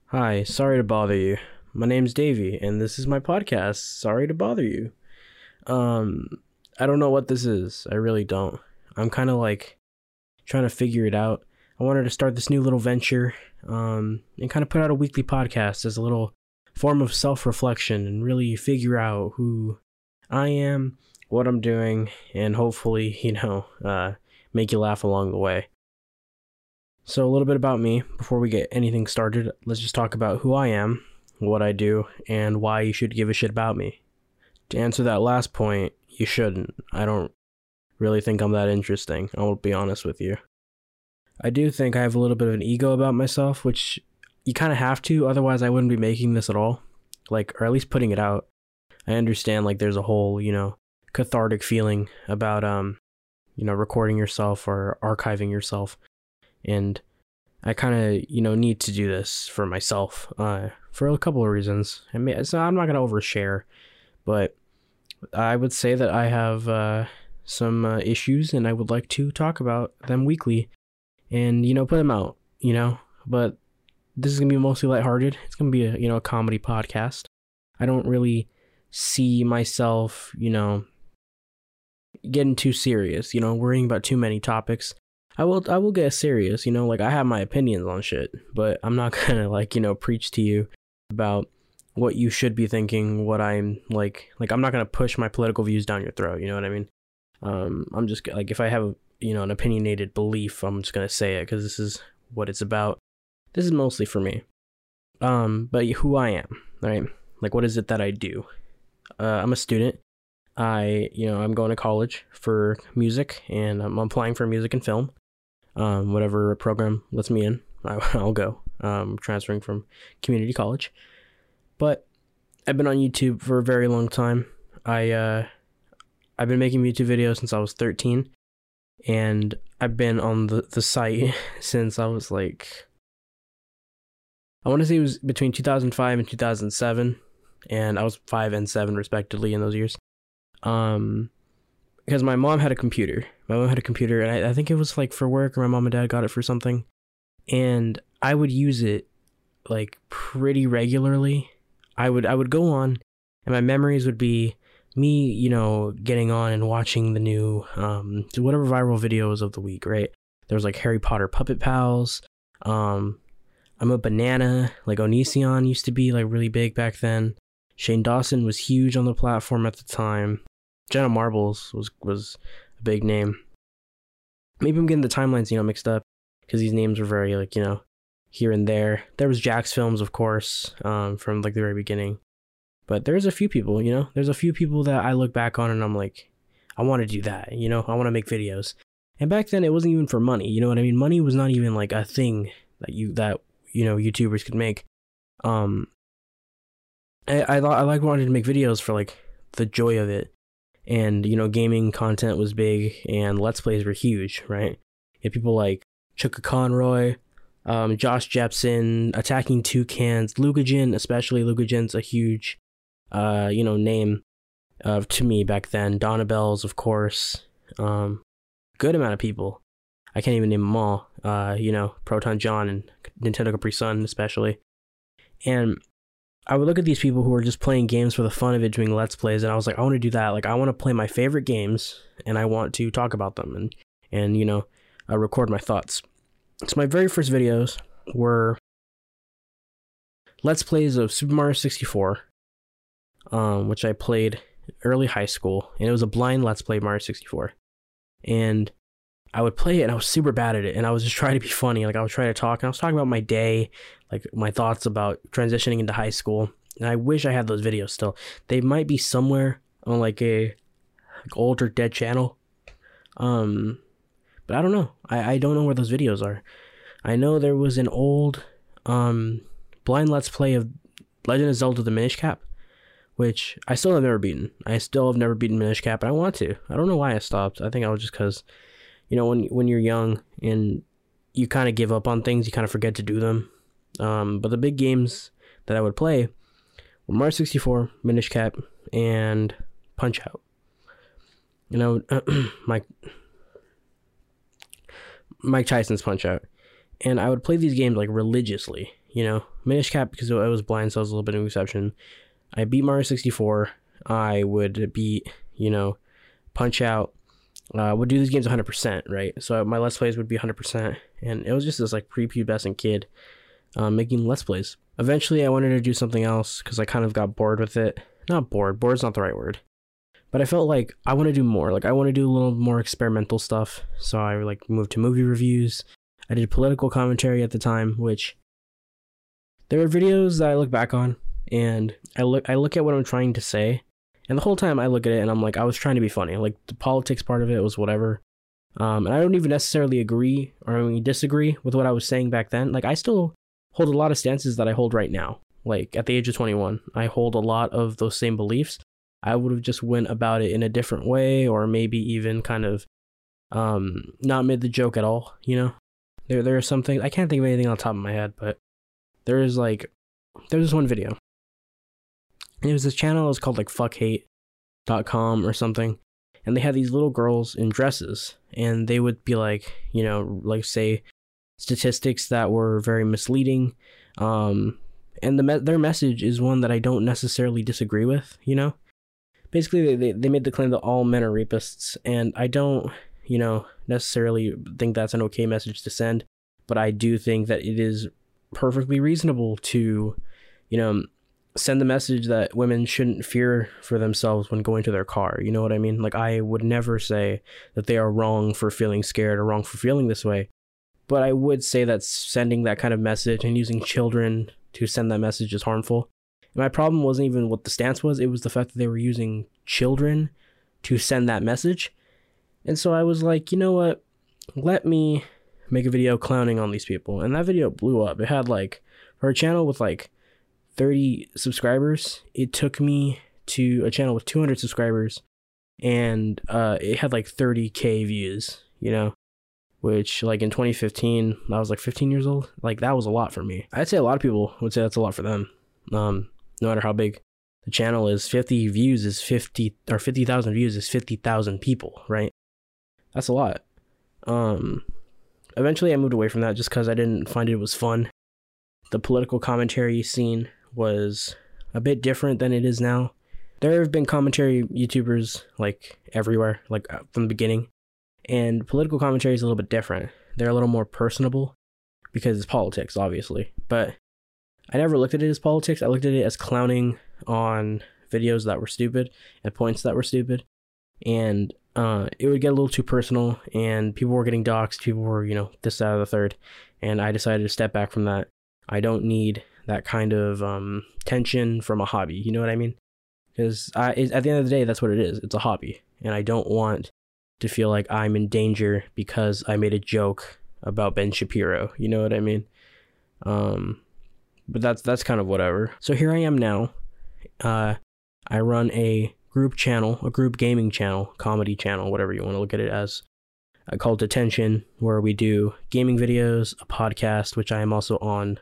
Hi, sorry to bother you. My name's Davey, and this is my podcast. Sorry to bother you. Um, I don't know what this is. I really don't. I'm kind of like trying to figure it out. I wanted to start this new little venture, and kind of put out a weekly podcast as a little form of self-reflection and really figure out who I am, what I'm doing, and hopefully, make you laugh along the way. So, a little bit about me before we get anything started. Let's just talk about who I am, what I do, and why you should give a shit about me. To answer that last point, you shouldn't. I don't really think I'm that interesting. I will be honest with you. I do think I have a little bit of an ego about myself, which you kind of have to, otherwise, I wouldn't be making this at all. Or at least putting it out. I understand, there's a whole, cathartic feeling about, recording yourself or archiving yourself. And I kind of, need to do this for myself, for a couple of reasons. So I'm not going to overshare, but I would say that I have some issues and I would like to talk about them weekly and, put them out, but this is going to be mostly lighthearted. It's going to be a comedy podcast. I don't really see myself, getting too serious, worrying about too many topics. I will get serious, I have my opinions on shit, but I'm not gonna preach to you about what you should be thinking, what I'm I'm not gonna push my political views down your throat, you know what I mean? I'm just if I have, an opinionated belief, I'm just gonna say it because this is what it's about. This is mostly for me. But who I am, right? What is it that I do? I'm a student. I'm going to college for music and I'm applying for music and film. Whatever program lets me in, I'll go. Transferring from community college. But I've been on YouTube for a very long time. I've been making YouTube videos since I was 13. And I've been on the site since I was I want to say it was between 2005 and 2007. And I was 5 and 7 respectively in those years. Because my mom had a computer. And I think it was for work, or my mom and dad got it for something. And I would use it pretty regularly. I would go on and my memories would be me, getting on and watching the new whatever viral videos of the week, right? There was Harry Potter Puppet Pals. I'm a Banana, Onision used to be really big back then. Shane Dawson was huge on the platform at the time. Jenna Marbles was a big name. Maybe I'm getting the timelines, mixed up because these names were very here and there. There was Jack's Films, of course, from the very beginning. But there's a few people, there's a few people that I look back on and I'm I want to do that, I want to make videos. And back then it wasn't even for money, you know what I mean? Money was not even a thing that YouTubers could make. I wanted to make videos for the joy of it. And, gaming content was big and Let's Plays were huge, right? You had people like Chuka Conroy, Josh Jepson, Attacking Toucans, Lugajin, especially. Lugajin's a huge, name to me back then. Donna Bells, of course. Good amount of people. I can't even name them all. Proton John and Nintendo Capri Sun, especially. And I would look at these people who were just playing games for the fun of it, doing Let's Plays, and I was I want to do that. I want to play my favorite games, and I want to talk about them, and record my thoughts. So my very first videos were Let's Plays of Super Mario 64, which I played early high school, and it was a blind Let's Play Mario 64. And I would play it, and I was super bad at it, and I was just trying to be funny. I would try to talk, and I was talking about my day, my thoughts about transitioning into high school. And I wish I had those videos still. They might be somewhere on a old or dead channel. But I don't know. I don't know where those videos are. I know there was an old blind Let's Play of Legend of Zelda: The Minish Cap, which I still have never beaten. I still have never beaten Minish Cap, and I want to. I don't know why I stopped. I think I was just because when you're young and you kind of give up on things, you kind of forget to do them. But the big games that I would play were Mario 64, Minish Cap, and Punch Out. Mike Tyson's Punch Out. And I would play these games religiously. Minish Cap because I was blind, so I was a little bit of an exception. I beat Mario 64. I would beat, Punch Out. Would do these games 100%, right? So my Let's Plays would be 100%, and it was just this like prepubescent kid making Let's Plays. Eventually, I wanted to do something else because I kind of got bored with it. Not bored. Bored's not the right word. But I felt like I want to do more. Like I want to do a little more experimental stuff. So I like moved to movie reviews. I did political commentary at the time, which there are videos that I look back on and I look at what I'm trying to say. And the whole time I look at it and I'm like, I was trying to be funny. Like the politics part of it was whatever. And I don't even necessarily agree or disagree with what I was saying back then. Like I still hold a lot of stances that I hold right now. Like at the age of 21, I hold a lot of those same beliefs. I would have just went about it in a different way, or maybe even kind of not made the joke at all, There are some things, I can't think of anything on the top of my head, but there's this one video. And it was this channel, it was called like fuckhate.com or something. And they had these little girls in dresses, and they would be like, like say statistics that were very misleading. And their message is one that I don't necessarily disagree with, Basically, they made the claim that all men are rapists, and I don't, necessarily think that's an okay message to send, but I do think that it is perfectly reasonable to, send the message that women shouldn't fear for themselves when going to their car. You know what I mean? Like, I would never say that they are wrong for feeling scared or wrong for feeling this way, but I would say that sending that kind of message and using children to send that message is harmful. My problem wasn't even what the stance was, it was the fact that they were using children to send that message. And so I was like, you know what? Let me make a video clowning on these people. And that video blew up. It had like, for a channel with like 30 subscribers, it took me to a channel with 200 subscribers, and it had like 30K views, which like in 2015, I was like 15 years old. Like that was a lot for me. I'd say a lot of people would say that's a lot for them. No matter how big the channel is, 50 views is 50, or 50,000 views is 50,000 people, right? That's a lot. Eventually I moved away from that just because I didn't find it was fun. The political commentary scene was a bit different than it is now. There have been commentary YouTubers like everywhere, like from the beginning, and political commentary is a little bit different. They're a little more personable because it's politics, obviously, but I never looked at it as politics. I looked at it as clowning on videos that were stupid and points that were stupid. And it would get a little too personal, and people were getting doxxed. People were, this, that, or the third. And I decided to step back from that. I don't need that kind of tension from a hobby. You know what I mean? Because at the end of the day, that's what it is. It's a hobby. And I don't want to feel like I'm in danger because I made a joke about Ben Shapiro. You know what I mean? But that's kind of whatever. So here I am now. I run a group channel, a group gaming channel, comedy channel, whatever you want to look at it as, called Detention, where we do gaming videos, a podcast, which I am also on,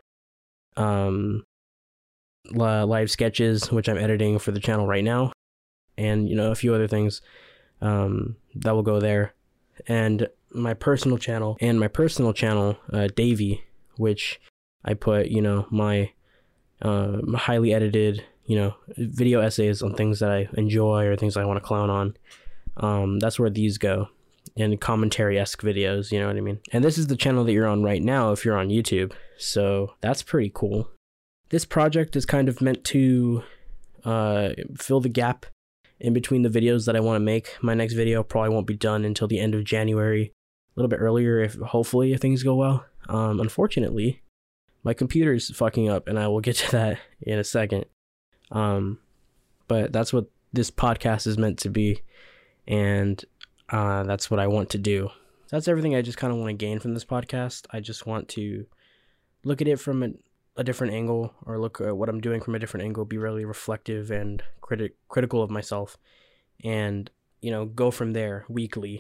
live sketches, which I'm editing for the channel right now, and, a few other things that will go there. And my personal channel, Davey, which I put, my highly edited, video essays on things that I enjoy or things I want to clown on. That's where these go, and commentary-esque videos, you know what I mean? And this is the channel that you're on right now if you're on YouTube, so that's pretty cool. This project is kind of meant to fill the gap in between the videos that I want to make. My next video probably won't be done until the end of January, a little bit earlier if things go well. Unfortunately, my computer is fucking up, and I will get to that in a second. But that's what this podcast is meant to be, and that's what I want to do. That's everything I just kind of want to gain from this podcast. I just want to look at it from a different angle, or look at what I'm doing from a different angle, be really reflective and critical of myself, and, go from there weekly.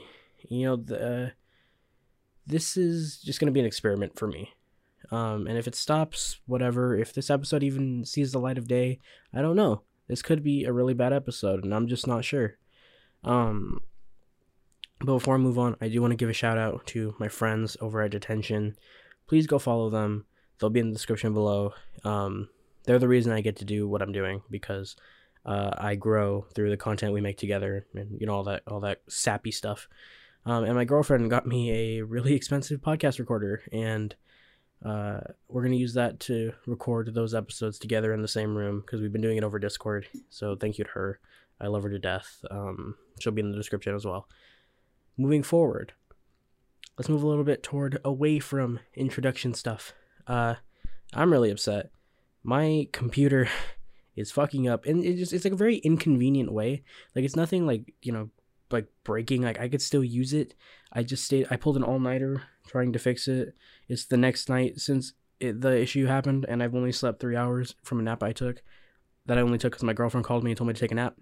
This is just going to be an experiment for me. And if it stops, whatever, if this episode even sees the light of day, I don't know. This could be a really bad episode, and I'm just not sure. But before I move on, I do want to give a shout out to my friends over at Detention. Please go follow them. They'll be in the description below. They're the reason I get to do what I'm doing, because I grow through the content we make together, and all that sappy stuff. And my girlfriend got me a really expensive podcast recorder, and we're gonna use that to record those episodes together in the same room, because we've been doing it over Discord. So thank you to her. I love her to death. She'll be in the description as well. Moving forward, let's move a little bit away from introduction stuff. I'm really upset. My computer is fucking up, and it's like a very inconvenient way. Like, it's nothing like, like breaking. Like, I could still use it. I pulled an all-nighter trying to fix it. It's the next night since the issue happened, and I've only slept 3 hours from a nap I took. That I only took because my girlfriend called me and told me to take a nap.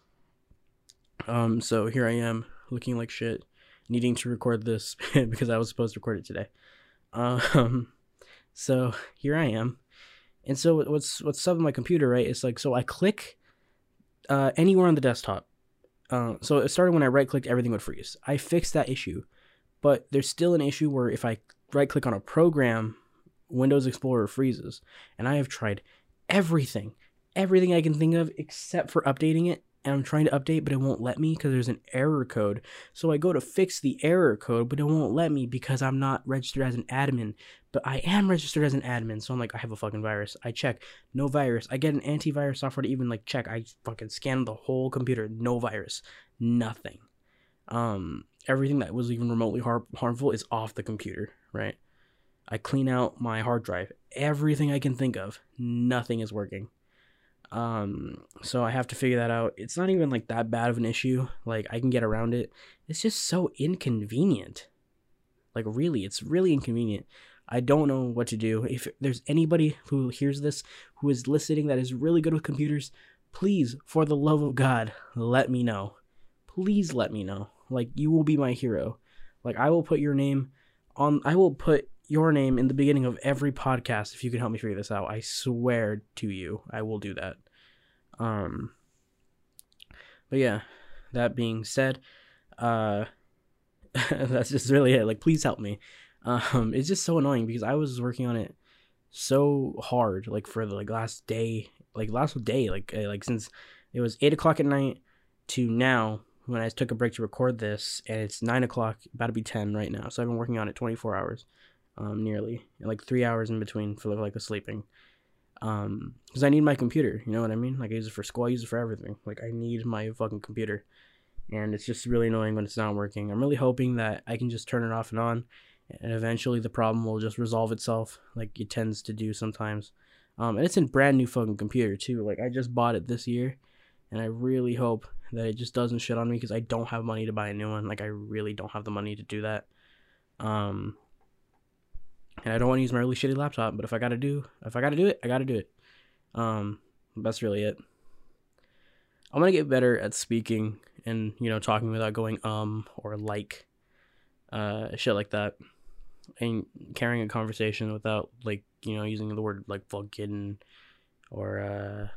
So here I am, looking like shit, needing to record this because I was supposed to record it today. So here I am. And so what's up with my computer, right? It's like, so I click anywhere on the desktop. So it started when I right-clicked, everything would freeze. I fixed that issue, but there's still an issue where if I right-click on a program, Windows Explorer freezes. And I have tried everything I can think of except for updating it. And I'm trying to update, but it won't let me because there's an error code. So I go to fix the error code, but it won't let me because I'm not registered as an admin. But I am registered as an admin, so I'm like, I have a fucking virus. I check, no virus. I get an antivirus software to even like check. I fucking scan the whole computer, no virus, nothing. Everything that was even remotely harmful is off the computer, right? I clean out my hard drive, everything I can think of, nothing is working. So I have to figure that out. It's not even like that bad of an issue. Like, I can get around it. It's just so inconvenient. Like, really, it's really inconvenient. I don't know what to do. If there's anybody who hears this, who is listening, that is really good with computers, please, for the love of God, let me know. Please let me know. Like, you will be my hero. Like, I will put your name in the beginning of every podcast if you can help me figure this out. I swear to you, I will do that. But yeah, that being said, that's just really it. Like, please help me. It's just so annoying because I was working on it so hard, like for the last day, since it was 8 o'clock at night to now when I took a break to record this, and it's 9 o'clock, about to be 10 right now. So I've been working on it 24 hours. Nearly, and like 3 hours in between for like the sleeping, because I need my computer, you know what I mean? Like, I use it for school, I use it for everything. Like, I need my fucking computer, and it's just really annoying when it's not working. I'm really hoping that I can just turn it off and on, and eventually the problem will just resolve itself, like it tends to do sometimes. And it's a brand new fucking computer too. Like, I just bought it this year, and I really hope that it just doesn't shit on me, because I don't have money to buy a new one. Like, I really don't have the money to do that. And I don't want to use my really shitty laptop, but if I gotta do it, I gotta do it. That's really it. I'm gonna get better at speaking and, talking without going or like shit like that, and carrying a conversation without using the word like fucking or I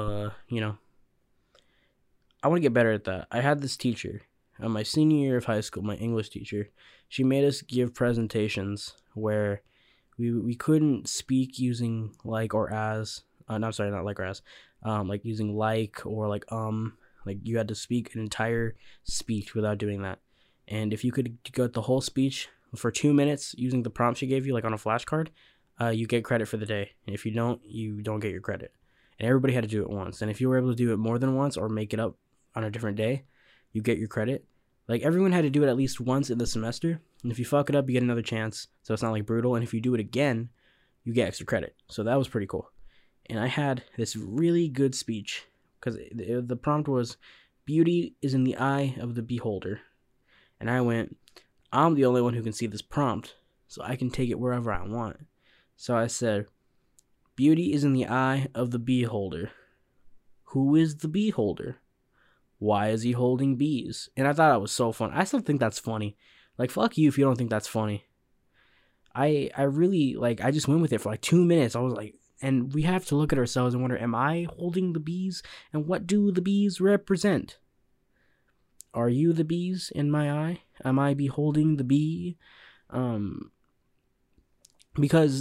want to get better at that. I had this teacher my senior year of high school, my English teacher. She made us give presentations where we couldn't speak using like or as. Not like or as. Like using like or like you had to speak an entire speech without doing that. And if you could get the whole speech for 2 minutes using the prompt she gave you, like on a flashcard, you get credit for the day. And if you don't get your credit. And everybody had to do it once. And if you were able to do it more than once or make it up on a different day, you get your credit. Like, everyone had to do it at least once in the semester. And if you fuck it up, you get another chance. So it's not like brutal. And if you do it again, you get extra credit. So that was pretty cool. And I had this really good speech because the prompt was, beauty is in the eye of the beholder. And I went, I'm the only one who can see this prompt, so I can take it wherever I want. So I said, beauty is in the eye of the beholder. Who is the beholder? Why is he holding bees? And I thought that was so fun. I still think that's funny. Like, fuck you if you don't think that's funny. I really, I just went with it for like 2 minutes. I was like, and we have to look at ourselves and wonder, am I holding the bees? And what do the bees represent? Are you the bees in my eye? Am I beholding the bee? Because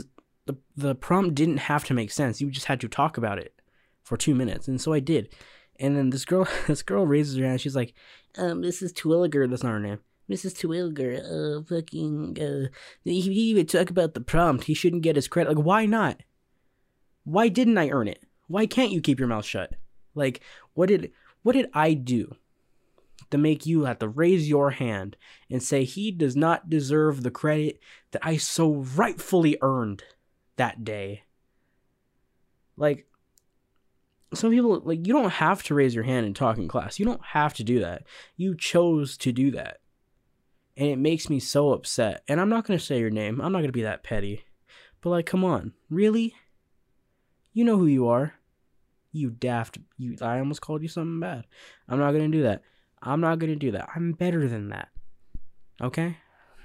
the prompt didn't have to make sense. You just had to talk about it for 2 minutes, and so I did. And then this girl raises her hand. She's like, Mrs. Twilliger, that's not her name. Mrs. Twilliger, he even talk about the prompt. He shouldn't get his credit. Like, why not? Why didn't I earn it? Why can't you keep your mouth shut? Like, what did I do to make you have to raise your hand and say he does not deserve the credit that I so rightfully earned that day? Like, some people, like, you don't have to raise your hand and talk in class. You don't have to do that. You chose to do that. And it makes me so upset. And I'm not going to say your name. I'm not going to be that petty. But, like, come on. Really? You know who you are. You daft. I almost called you something bad. I'm not going to do that. I'm not going to do that. I'm better than that. Okay?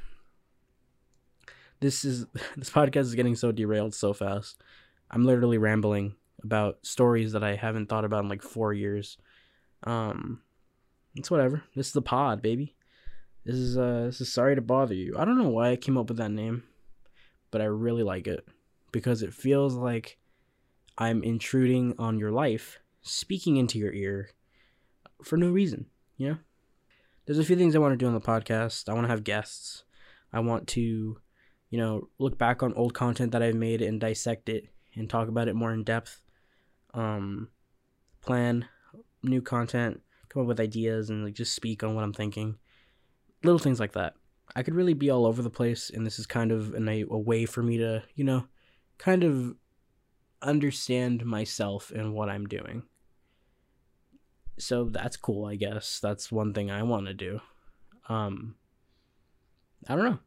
This podcast is getting so derailed so fast. I'm literally rambling about stories that I haven't thought about in like 4 years. It's whatever. This is the pod, baby. This is Sorry to Bother You. I don't know why I came up with that name, but I really like it because it feels like I'm intruding on your life, speaking into your ear for no reason, you know? There's a few things I want to do on the podcast. I want to have guests. I want to, look back on old content that I've made and dissect it and talk about it more in depth. Plan new content, come up with ideas, and like just speak on what I'm thinking. Little things like that. I could really be all over the place, and this is kind of a way for me to, kind of understand myself and what I'm doing. So that's cool, I guess. That's one thing I want to do. I don't know.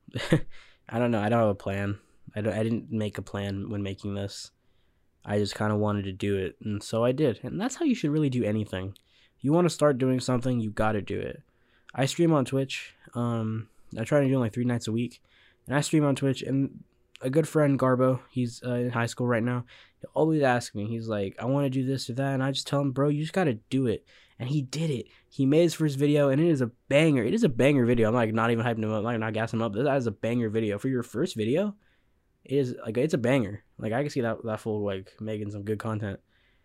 I don't know. I don't have a plan. I didn't make a plan when making this. I just kind of wanted to do it, and so I did. And that's how you should really do anything. If you want to start doing something, you got to do it. I stream on Twitch. I try to do like 3 nights a week, and I stream on Twitch. And a good friend, Garbo, he's in high school right now. He'll always ask me. He's like, "I want to do this or that," and I just tell him, "Bro, you just got to do it." And he did it. He made his first video, and it is a banger. It is a banger video. I'm like not even hyping him up. I'm like not gassing him up. That is a banger video for your first video. It is like it's a banger. Like I can see that fool like making some good content.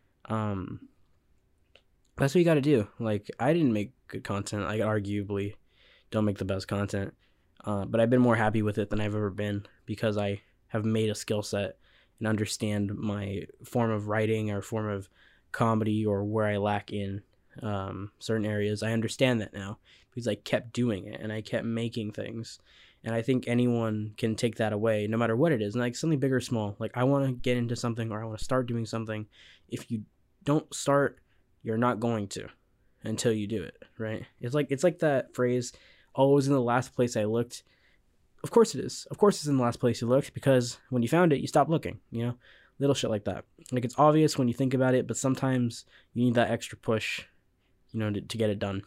That's what you got to do. Like I didn't make good content. I arguably don't make the best content, but I've been more happy with it than I've ever been because I have made a skill set and understand my form of writing or form of comedy or where I lack in certain areas. I understand that now because I kept doing it and I kept making things. And I think anyone can take that away, no matter what it is. And like something big or small. Like I want to get into something or I want to start doing something. If you don't start, you're not going to until you do it, right? It's like that phrase, always in the last place I looked. Of course it is. Of course it's in the last place you looked because when you found it, you stopped looking, Little shit like that. Like it's obvious when you think about it, but sometimes you need that extra push, to get it done.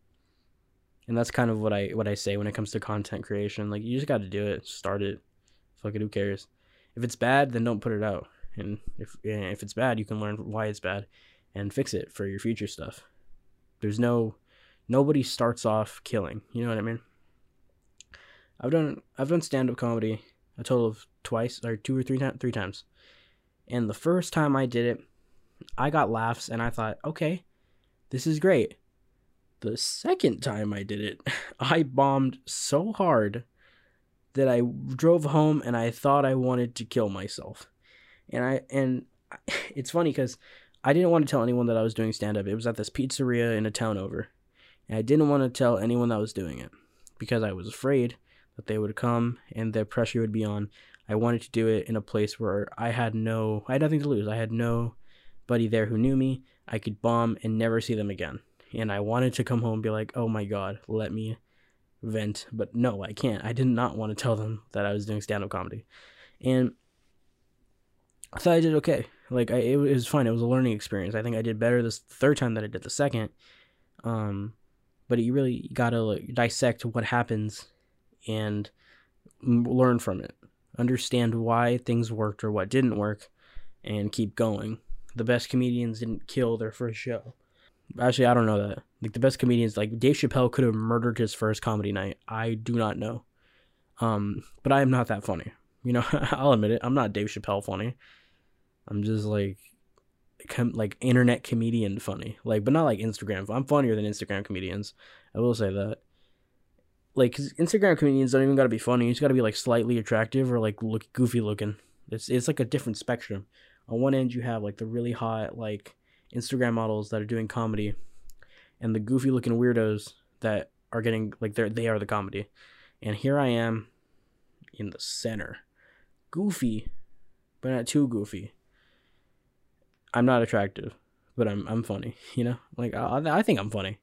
And that's kind of what I say when it comes to content creation. Like, you just got to do it. Start it. Fuck it, who cares? If it's bad, then don't put it out. And if it's bad, you can learn why it's bad and fix it for your future stuff. Nobody starts off killing. You know what I mean? I've done stand-up comedy a total of 2 or 3 times. And the first time I did it, I got laughs and I thought, okay, this is great. The second time I did it, I bombed so hard that I drove home and I thought I wanted to kill myself. And it's funny because I didn't want to tell anyone that I was doing stand-up. It was at this pizzeria in a town over. And I didn't want to tell anyone that was doing it because I was afraid that they would come and the pressure would be on. I wanted to do it in a place where I had nothing to lose. I had nobody there who knew me. I could bomb and never see them again. And I wanted to come home and be like, oh my God, let me vent. But no, I can't. I did not want to tell them that I was doing stand-up comedy. And I thought I did okay. Like, it was fun. It was a learning experience. I think I did better this third time than I did the second. But you really got to dissect what happens and learn from it. Understand why things worked or what didn't work and keep going. The best comedians didn't kill their first show. Actually, I don't know that. Like, the best comedians, like, Dave Chappelle could have murdered his first comedy night. I do not know. But I am not that funny. You know, I'll admit it. I'm not Dave Chappelle funny. I'm just like internet comedian funny. Like, but not like Instagram. I'm funnier than Instagram comedians. I will say that. Like, 'cause Instagram comedians don't even gotta be funny. You just gotta be like slightly attractive or like look goofy looking. It's like a different spectrum. On one end, you have like the really hot like Instagram models that are doing comedy, and the goofy looking weirdos that are getting like they are the comedy. And here I am in the center, goofy, but not too goofy. I'm not attractive, but I'm funny. You know, like I think I'm funny.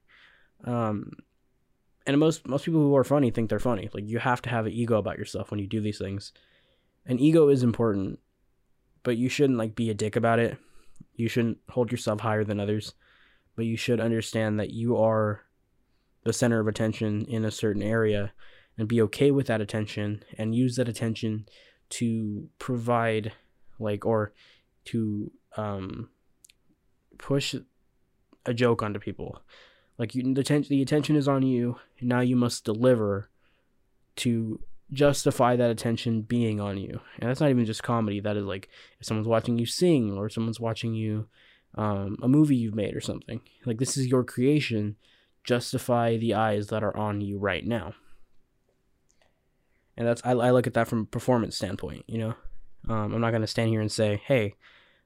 And most people who are funny think they're funny. Like, you have to have an ego about yourself when you do these things. An ego is important, but you shouldn't like be a dick about it. You shouldn't hold yourself higher than others, but you should understand that you are the center of attention in a certain area, and be okay with that attention and use that attention to provide or to push a joke onto people. Like, the attention is on you, and now you must deliver to justify that attention being on you. And that's not even just comedy. That is like if someone's watching you sing, or someone's watching you a movie you've made or something. Like, this is your creation. Justify the eyes that are on you right now. And that's I look at that from a performance standpoint. You know, I'm not gonna stand here and say, hey,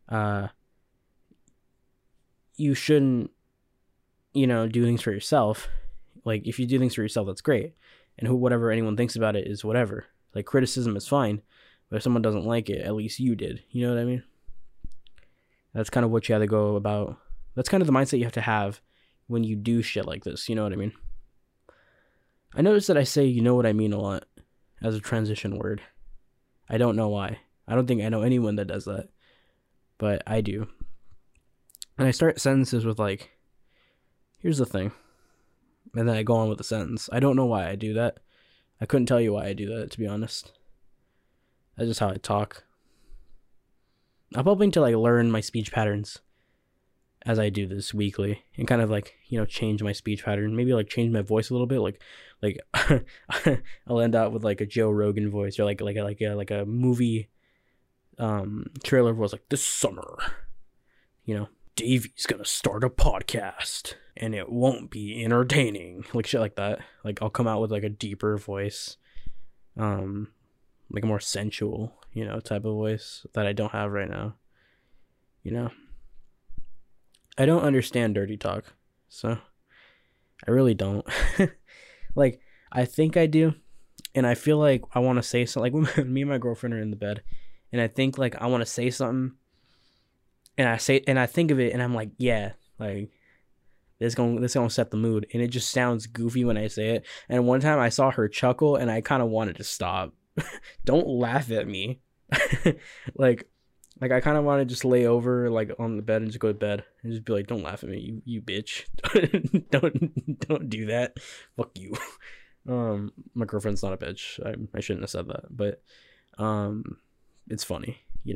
you shouldn't, do things for yourself. Like, if you do things for yourself, that's great. And whatever anyone thinks about it is whatever. Like, criticism is fine, but if someone doesn't like it, at least you did. You know what I mean? That's kind of what you have to go about. That's kind of the mindset you have to have when you do shit like this. You know what I mean? I notice that I say "you know what I mean" a lot as a transition word. I don't know why. I don't think I know anyone that does that, but I do. And I start sentences with like, here's the thing. And then I go on with the sentence. I don't know why I do that. I couldn't tell you why I do that, to be honest. That's just how I talk. I'm hoping to like learn my speech patterns as I do this weekly, and kind of like, change my speech pattern. Maybe like change my voice a little bit. Like I'll end out with like a Joe Rogan voice, or like a movie trailer voice, like, this summer, Davey's gonna start a podcast and it won't be entertaining. Like, shit like that. Like, I'll come out with like a deeper voice, like a more sensual, type of voice that I don't have right now. I don't understand dirty talk, so I really don't. Like, I think I do, and I feel like I want to say something. Like, when me and my girlfriend are in the bed, and I think like I want to say something, and I think of it, and I'm like, yeah, like, this gonna set the mood, and it just sounds goofy when I say it. And one time I saw her chuckle, and I kind of wanted to stop. Don't laugh at me. like I kind of want to just lay over like on the bed and just go to bed and just be like, don't laugh at me, you bitch. don't do that. Fuck you. My girlfriend's not a bitch. I shouldn't have said that, but it's funny,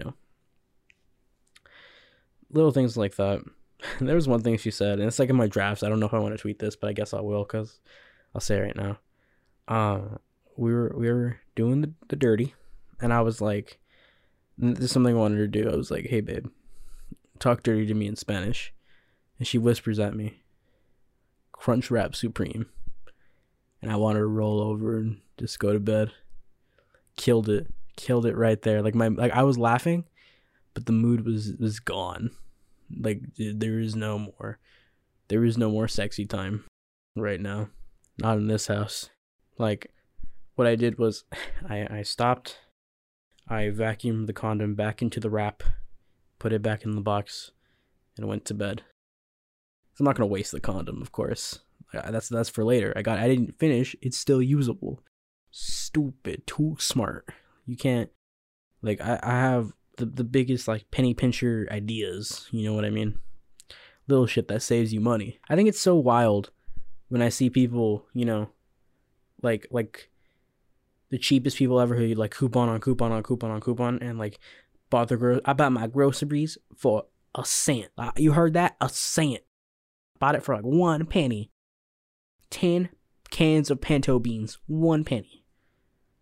little things like that. There was one thing she said, and it's like in my drafts. I don't know if I want to tweet this, but I guess I will, because I'll say it right now. We were doing the dirty, and I was like, this is something I wanted her to do. I was like, hey babe, talk dirty to me in Spanish. And she whispers at me, Crunch Wrap Supreme. And I wanted to roll over and just go to bed. Killed it right there. Like, I was laughing, but the mood was gone. Like, there is no more sexy time right now. Not in this house. Like, what I did was I stopped. I vacuumed the condom back into the wrap, put it back in the box, and went to bed. So I'm not gonna waste the condom, of course. That's for later. I didn't finish. It's still usable. Stupid. Too smart. You can't. Like, I have the biggest like penny pincher ideas. You know what I mean? Little shit that saves you money. I think it's so wild when I see people, like the cheapest people ever, who like coupon on coupon on coupon on coupon, and like I bought my groceries for a cent. You heard that? A cent. Bought it for like 1 penny. 10 cans of pinto beans, 1 penny.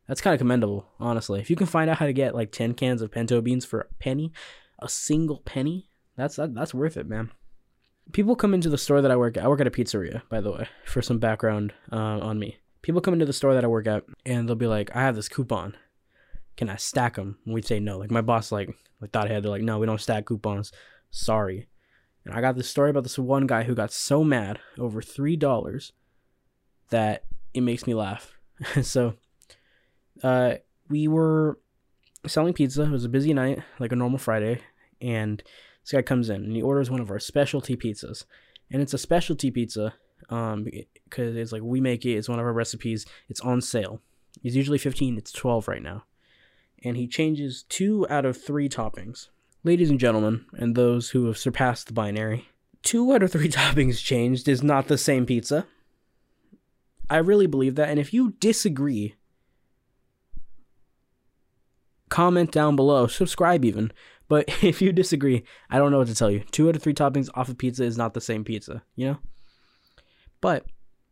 That's kind of commendable, honestly. If you can find out how to get like 10 cans of pinto beans for a penny, a single penny, that's worth it, man. People come into the store that I work at. I work at a pizzeria, by the way, for some background on me. People come into the store that I work at, and they'll be like, I have this coupon. Can I stack them? And we'd say no. Like, my boss, like thought ahead. They're like, no, we don't stack coupons. Sorry. And I got this story about this one guy who got so mad over $3 that it makes me laugh. So, we were selling pizza. It was a busy night, like a normal Friday, and this guy comes in and he orders one of our specialty pizzas, and it's a specialty pizza because it's like we make it. It's one of our recipes. It's on sale. It's usually 15. It's 12 right now, and he changes 2 out of 3 toppings. Ladies and gentlemen, and those who have surpassed the binary, 2 out of 3 toppings changed is not the same pizza. I really believe that, and if you disagree, comment down below, subscribe even. But if you disagree, I don't know what to tell you. 2 out of 3 toppings off a pizza is not the same pizza, you know? But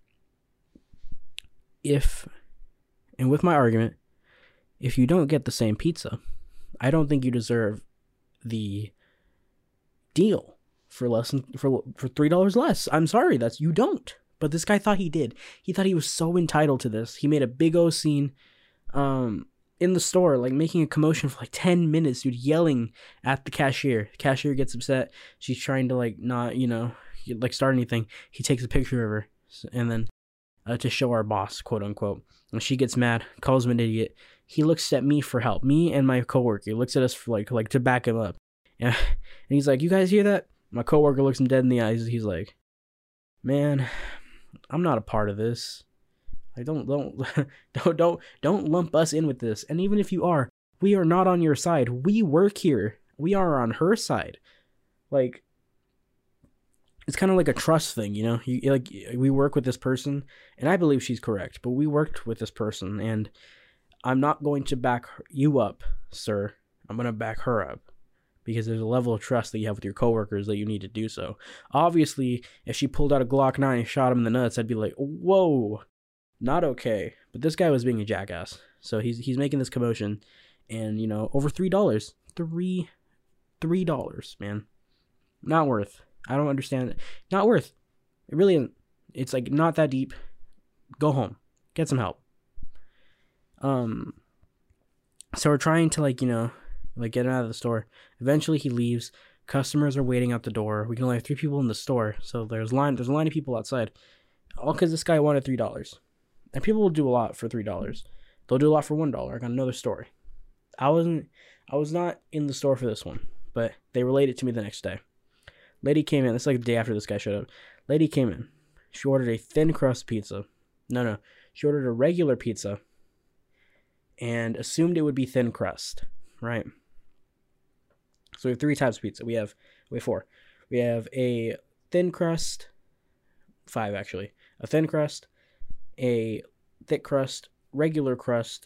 and with my argument, if you don't get the same pizza, I don't think you deserve the deal for $3 less. I'm sorry, you don't. But this guy thought he did. He thought he was so entitled to this. He made a big O scene in the store, like making a commotion for like 10 minutes, dude, yelling at the cashier. The cashier gets upset. She's trying to like not, like start anything. He takes a picture of her and then to show our boss, quote unquote. And she gets mad, calls him an idiot. He looks at me for help. Me and my coworker. He looks at us for like to back him up. And he's like, "You guys hear that?" My coworker looks him dead in the eyes. He's like, "Man, I'm not a part of this. Like, don't lump us in with this. And even if you are, we are not on your side. We work here. We are on her side. Like, it's kind of like a trust thing, you know? We work with this person, and I believe she's correct, but we worked with this person, and I'm not going to back you up, sir. I'm going to back her up. Because there's a level of trust that you have with your coworkers that you need to do so. Obviously, if she pulled out a Glock 9 and shot him in the nuts, I'd be like, whoa, not okay. But this guy was being a jackass. So he's making this commotion. And, over $3. $3, man. Not worth. I don't understand it. Not worth. It really isn't. It's like not that deep. Go home. Get some help. So we're trying to get him out of the store. Eventually he leaves. Customers are waiting out the door. We can only have 3 people in the store, so there's a line of people outside. All because this guy wanted $3. And people will do a lot for $3. They'll do a lot for $1. I got another story. I was not in the store for this one, but they relayed it to me the next day. Lady came in. This is like the day after this guy showed up. Lady came in. She ordered a thin crust pizza. No. She ordered a regular pizza and assumed it would be thin crust, right? So we have 3 types of pizza. We have 4. We have a thin crust, 5 actually. A thin crust, a thick crust, regular crust,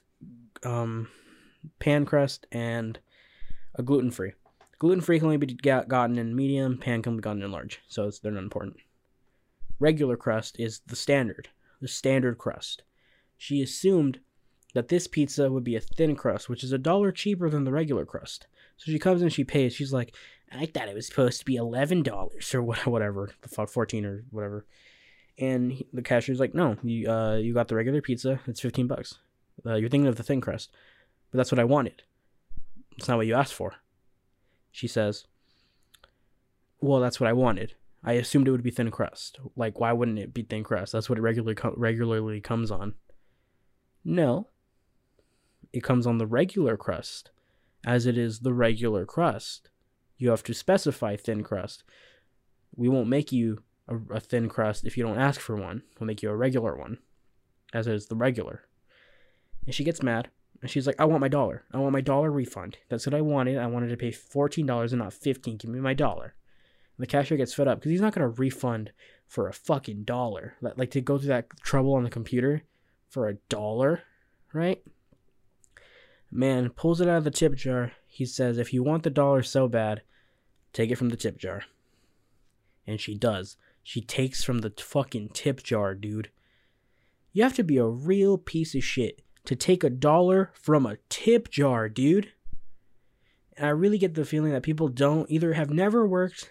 pan crust, and a gluten-free. Gluten-free can only be gotten in medium, pan can be gotten in large, so they're not important. Regular crust is the standard crust. She assumed that this pizza would be a thin crust, which is $1 cheaper than the regular crust. So she comes in, she pays. She's like, I thought it was supposed to be $11 or whatever, the fuck, 14 or whatever. And the cashier's like, no, you got the regular pizza. It's $15. You're thinking of the thin crust, but that's what I wanted. It's not what you asked for. She says, well, that's what I wanted. I assumed it would be thin crust. Like, why wouldn't it be thin crust? That's what it regularly comes on. No, it comes on the regular crust. As it is the regular crust, you have to specify thin crust. We won't make you a thin crust if you don't ask for one. We'll make you a regular one, as is the regular. And she gets mad, and she's like, I want my $1. I want my $1 refund. That's what I wanted. I wanted to pay $14 and not $15. Give me my $1. And the cashier gets fed up, because he's not going to refund for a fucking $1. Like, to go through that trouble on the computer for $1, right? Man pulls it out of the tip jar. He says, if you want the $1 so bad, take it from the tip jar. And she does. She takes from the fucking tip jar, dude. You have to be a real piece of shit to take $1 from a tip jar, dude. And I really get the feeling that people don't either have never worked,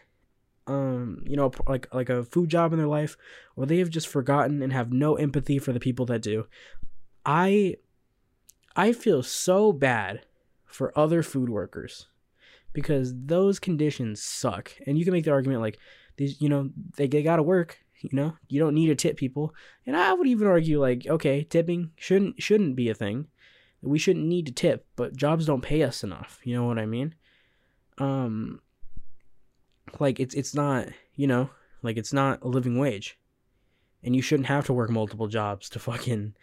like a food job in their life, or they have just forgotten and have no empathy for the people that do. I feel so bad for other food workers because those conditions suck. And you can make the argument like these, they gotta work. You don't need to tip people. And I would even argue like, okay, tipping shouldn't be a thing. We shouldn't need to tip, but jobs don't pay us enough. You know what I mean? Like it's not, like it's not a living wage. And you shouldn't have to work multiple jobs to fucking,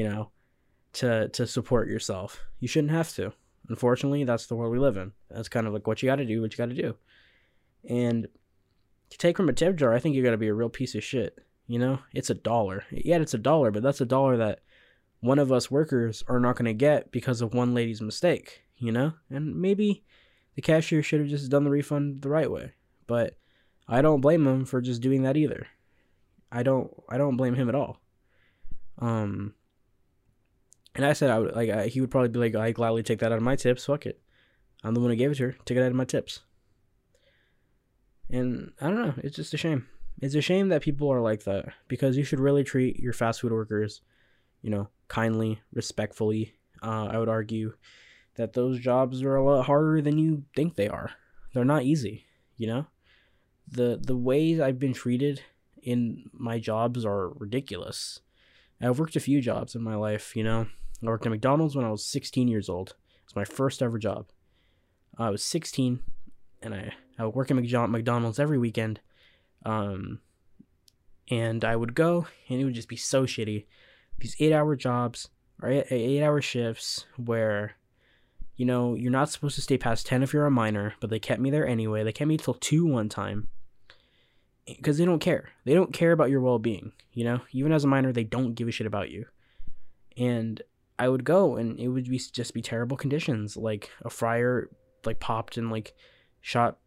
to support yourself. You shouldn't have to. Unfortunately, that's the world we live in. That's kind of like what you got to do. And to take from a tip jar, I think you got to be a real piece of shit. It's $1. Yeah, it's $1, but that's $1 that one of us workers are not going to get because of one lady's mistake, And maybe the cashier should have just done the refund the right way. But I don't blame him for just doing that either. I don't blame him at all. And I said I would he would probably be like, I gladly take that out of my tips. Fuck it. I'm the one who gave it to her. Take it out of my tips. And I don't know. It's just a shame. It's a shame that people are like that because you should really treat your fast food workers, kindly, respectfully. I would argue that those jobs are a lot harder than you think they are. They're not easy, The ways I've been treated in my jobs are ridiculous. I've worked a few jobs in my life, I worked at McDonald's when I was 16 years old. It was my first ever job. I was 16, and I would work at McDonald's every weekend. And I would go, and it would just be so shitty. These 8-hour jobs, or 8-hour shifts where, you're not supposed to stay past 10 if you're a minor, but they kept me there anyway. They kept me till 2 one time. Because they don't care. They don't care about your well-being, Even as a minor, they don't give a shit about you. And I would go, and it would just be terrible conditions. Like, a fryer, popped and, shot,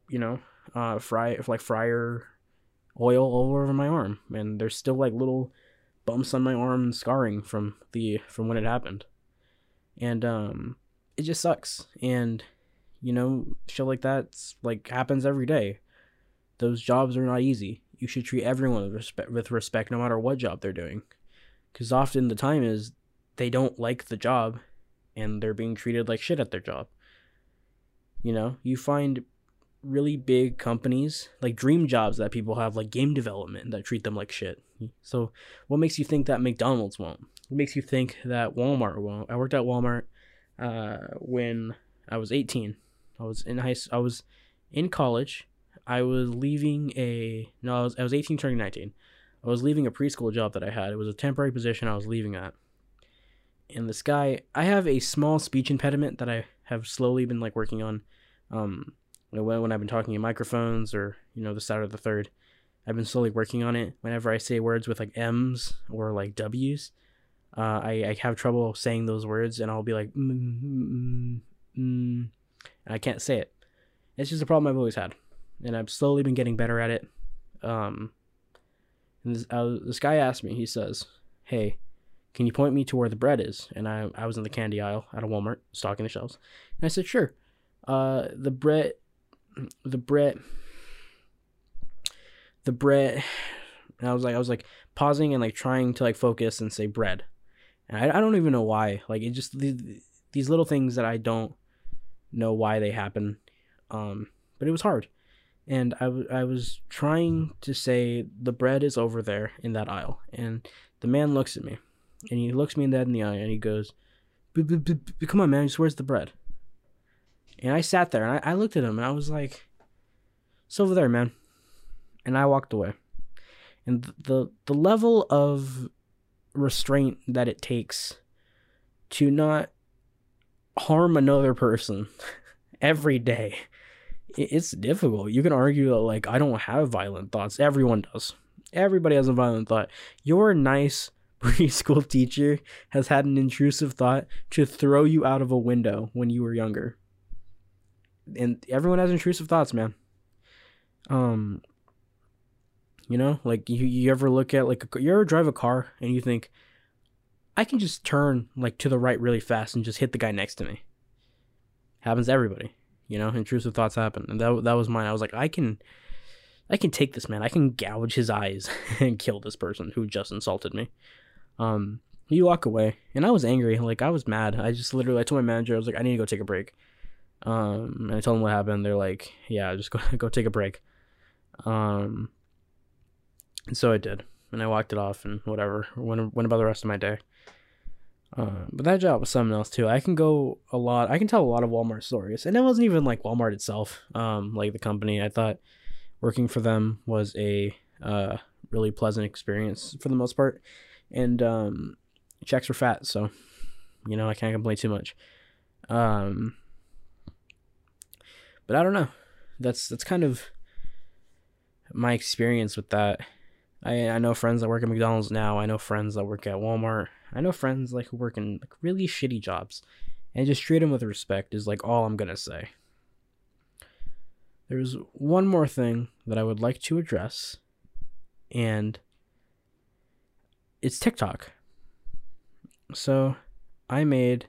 fryer oil all over my arm. And there's still, little bumps on my arm and scarring from when it happened. And, it just sucks. And, shit like that, happens every day. Those jobs are not easy. You should treat everyone with respect no matter what job they're doing. Because often the time is they don't like the job and they're being treated like shit at their job. You find really big companies, like dream jobs that people have, like game development, that treat them like shit. So what makes you think that McDonald's won't? What makes you think that Walmart won't? I worked at Walmart when I was 18. I was in college. I was I was 18 turning 19. I was leaving a preschool job that I had. It was a temporary position I was leaving at. And this guy, I have a small speech impediment that I have slowly been working on. When I've been talking in microphones or, this, out, or the third, I've been slowly working on it. Whenever I say words with M's or W's, I have trouble saying those words, and I'll be like, and I can't say it. It's just a problem I've always had. And I've slowly been getting better at it. And this guy asked me, he says, hey, can you point me to where the bread is? And I was in the candy aisle at a Walmart, stocking the shelves. And I said, sure. The bread, and I was pausing and trying to focus and say bread. And I don't even know why. It just, these little things that I don't know why they happen. But it was hard. And I was trying to say the bread is over there in that aisle. And the man looks at me. And he looks me in the eye and he goes, come on, man, just where's the bread? And I sat there and I looked at him and I was like, it's over there, man. And I walked away. And the level of restraint that it takes to not harm another person every day, it's difficult. You can argue that I don't have violent thoughts. Everyone does. Everybody has a violent thought. Your nice preschool teacher has had an intrusive thought to throw you out of a window when you were younger. And everyone has intrusive thoughts, man. You ever look at you ever drive a car and you think, I can just turn like to the right really fast and just hit the guy next to me. Happens to everybody, intrusive thoughts happen. And that was mine. I was like, I can take this man. I can gouge his eyes and kill this person who just insulted me. You walk away, and I was angry. Like, I was mad. I told my manager, I was like, I need to go take a break. And I told them what happened. They're like, yeah, just go take a break. And so I did, and I walked it off and whatever. Went about the rest of my day. But that job was something else too. I can tell a lot of Walmart stories, and it wasn't even like Walmart itself. Like the company, I thought working for them was a really pleasant experience for the most part, and checks were fat, so I can't complain too much. But I don't know. That's kind of my experience with that. I know friends that work at McDonald's now. I know friends that work at Walmart. I know friends who work in really shitty jobs, and just treat them with respect is all I'm gonna say. There's one more thing that I would like to address, and it's TikTok. So I made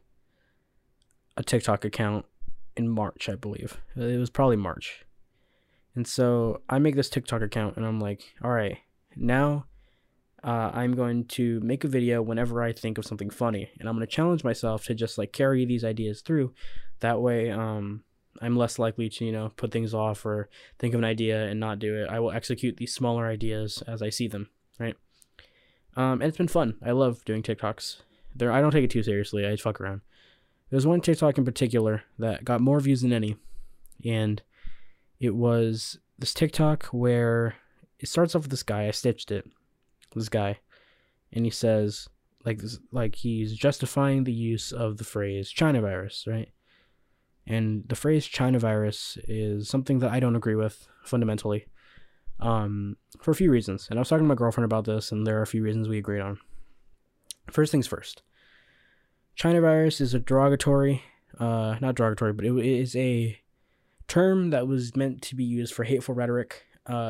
a TikTok account in March, I believe. It was probably March. And so I make this TikTok account, and I'm like, all right, now I'm going to make a video whenever I think of something funny, and I'm going to challenge myself to just carry these ideas through. That way, I'm less likely to, put things off or think of an idea and not do it. I will execute these smaller ideas as I see them, right? And it's been fun. I love doing TikToks. I don't take it too seriously. I just fuck around. There's one TikTok in particular that got more views than any, and it was this TikTok where it starts off with this guy. I stitched it. This guy, and he says he's justifying the use of the phrase China virus, right? And the phrase China virus is something that I don't agree with fundamentally, for a few reasons. And I was talking to my girlfriend about this, and there are a few reasons we agreed on. First things first. China virus is a derogatory, not derogatory, but it is a term that was meant to be used for hateful rhetoric.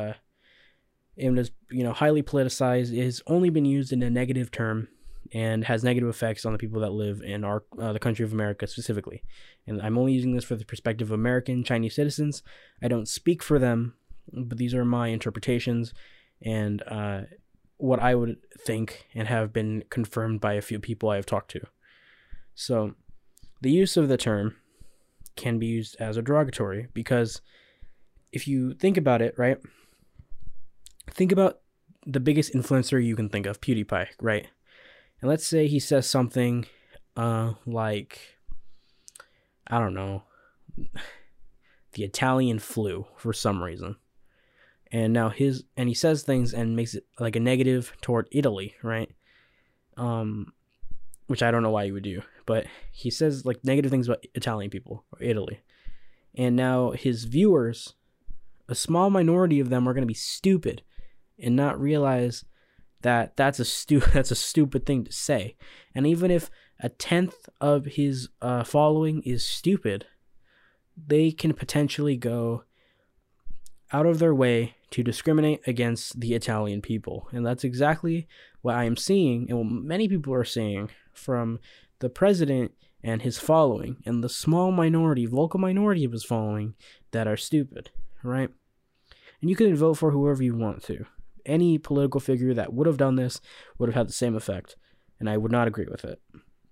It was, highly politicized. It has only been used in a negative term and has negative effects on the people that live in the country of America specifically. And I'm only using this for the perspective of American Chinese citizens. I don't speak for them, but these are my interpretations and what I would think and have been confirmed by a few people I have talked to. So the use of the term can be used as a derogatory because if you think about it, right? Think about the biggest influencer you can think of, PewDiePie, right? And let's say he says something like, I don't know, the Italian flu for some reason. And now he says things and makes it like a negative toward Italy, right? Which I don't know why he would do, but he says negative things about Italian people or Italy. And now his viewers, a small minority of them are going to be stupid and not realize that that's a stupid thing to say. And even if 1/10 of his following is stupid, they can potentially go out of their way to discriminate against the Italian people. And that's exactly what I am seeing and what many people are seeing from the president and his following and the small minority, vocal minority of his following that are stupid, right? And you can vote for whoever you want to. Any political figure that would have done this would have had the same effect, and I would not agree with it.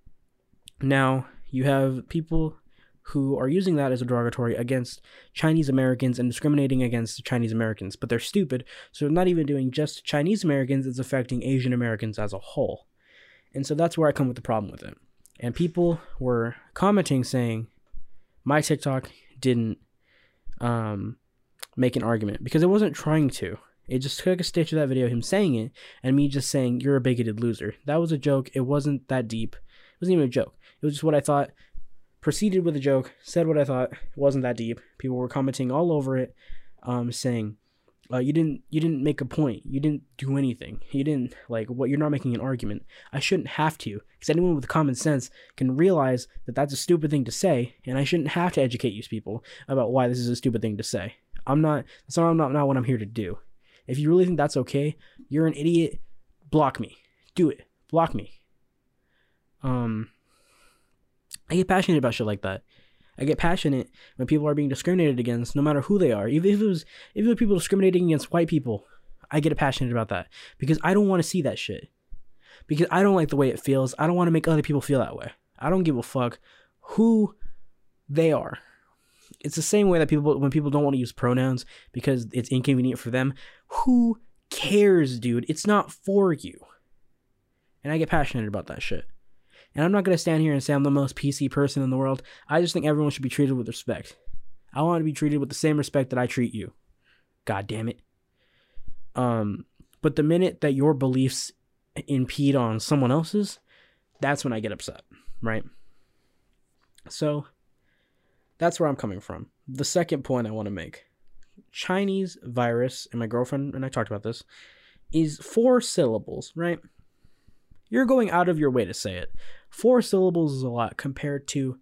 Now, you have people who are using that as a derogatory against Chinese Americans and discriminating against Chinese Americans, but they're stupid, so they're not even doing just Chinese Americans, it's affecting Asian Americans as a whole. And so that's where I come with the problem with it. And people were commenting saying, my TikTok didn't make an argument, because it wasn't trying to. It just took a stitch of that video, him saying it, and me just saying, you're a bigoted loser. That was a joke. It wasn't that deep. It wasn't even a joke. It was just what I thought. Proceeded with a joke, said what I thought. It wasn't that deep. People were commenting all over it, saying, you didn't make a point. You didn't do anything. You didn't, you're not making an argument. I shouldn't have to, because anyone with common sense can realize that that's a stupid thing to say, and I shouldn't have to educate you people about why this is a stupid thing to say. That's not what I'm here to do. If you really think that's okay, you're an idiot. Block me. Do it. Block me. I get passionate about shit like that. I get passionate when people are being discriminated against, no matter who they are. Even if it was people discriminating against white people, I get passionate about that because I don't want to see that shit. Because I don't like the way it feels. I don't want to make other people feel that way. I don't give a fuck who they are. It's the same way that when people don't want to use pronouns because it's inconvenient for them. Who cares, dude? It's not for you. And I get passionate about that shit. And I'm not going to stand here and say I'm the most PC person in the world. I just think everyone should be treated with respect. I want to be treated with the same respect that I treat you. God damn it. But the minute that your beliefs impede on someone else's, that's when I get upset, right? So that's where I'm coming from. The second point I want to make. Chinese virus, and my girlfriend and I talked about this, is 4 syllables, right? You're going out of your way to say it. 4 syllables is a lot compared to,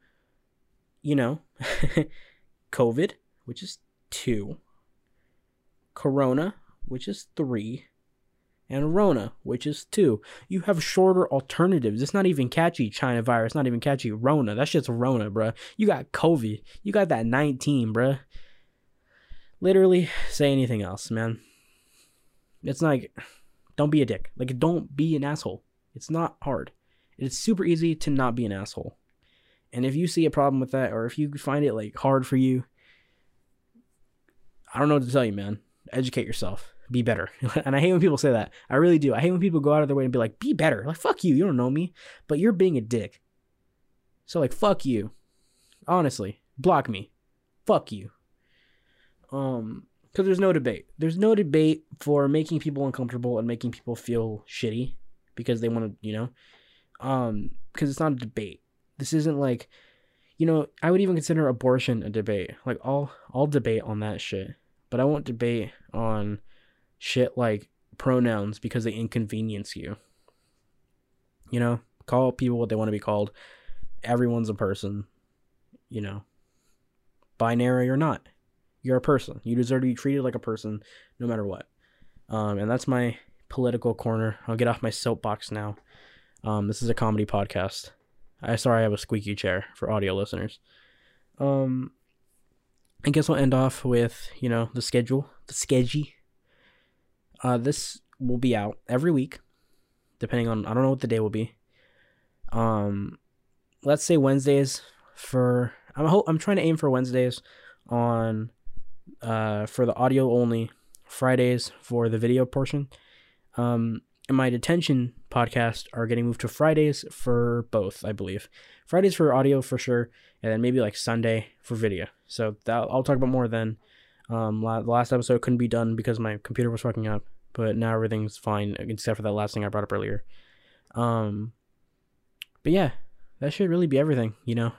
COVID, which is 2, Corona, which is 3, and Rona, which is 2. You have shorter alternatives. It's not even catchy, China virus, not even catchy, Rona. That shit's Rona, bruh. You got COVID. You got that 19, bruh. Literally, say anything else, man. It's like, don't be a dick. Like, don't be an asshole. It's not hard. It's super easy to not be an asshole. And if you see a problem with that, or if you find it like hard for you, I don't know what to tell you, man. Educate yourself. Be better. And I hate when people say that. I really do. I hate when people go out of their way and be like, be better. Like, fuck you. You don't know me. But you're being a dick. So, like, fuck you. Honestly. Block me. Fuck you. Because there's no debate. There's no debate for making people uncomfortable and making people feel shitty because they want to, because it's not a debate. This isn't like, I would even consider abortion a debate. Like, I'll debate on that shit. But I won't debate on shit like pronouns because they inconvenience you. Call people what they want to be called. Everyone's a person, binary or not. You're a person. You deserve to be treated like a person no matter what. And that's my political corner. I'll get off my soapbox now. This is a comedy podcast. I have a squeaky chair for audio listeners. I guess I'll end off with, the schedule. The schedule. This will be out every week, depending on, I don't know what the day will be. Let's say Wednesdays I'm trying to aim for Wednesdays on, for the audio only, Fridays for the video portion. And my detention podcast are getting moved to Fridays for both, I believe. Fridays for audio for sure, and then maybe like Sunday for video. So I'll talk about more then. The last episode couldn't be done because my computer was fucking up, but now everything's fine except for that last thing I brought up earlier. But yeah, that should really be everything,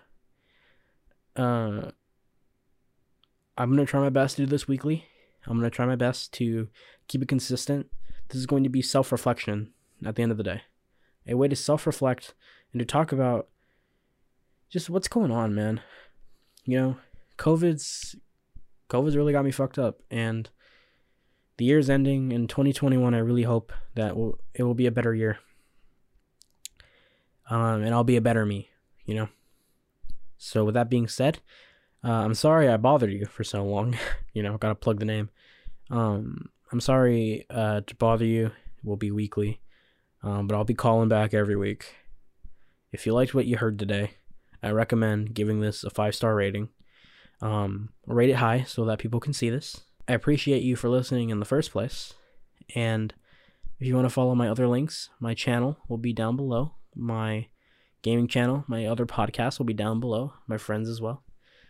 I'm gonna try my best to do this weekly. I'm gonna try my best to keep it consistent. This is going to be self-reflection at the end of the day. A way to self-reflect and to talk about just what's going on, man. COVID's really got me fucked up, and the year's ending in 2021. I really hope that it will be a better year. And I'll be a better me, So with that being said, I'm sorry I bothered you for so long. Gotta plug the name. I'm sorry to bother you. It will be weekly. But I'll be calling back every week. If you liked what you heard today, I recommend giving this a 5-star rating. Rate it high so that people can see this. I appreciate you for listening in the first place. And if you want to follow my other links, my channel will be down below. My gaming channel, my other podcasts will be down below. My friends as well.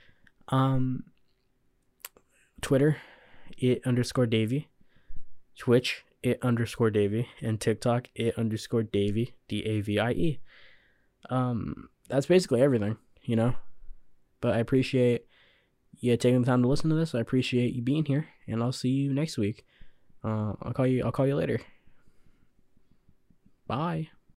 Twitter, _Davey. Twitch, _Davey. And TikTok, _Davey, DAVIE. That's basically everything, But I appreciate you taking the time to listen to this. I appreciate you being here, and I'll see you next week. I'll call you later. Bye.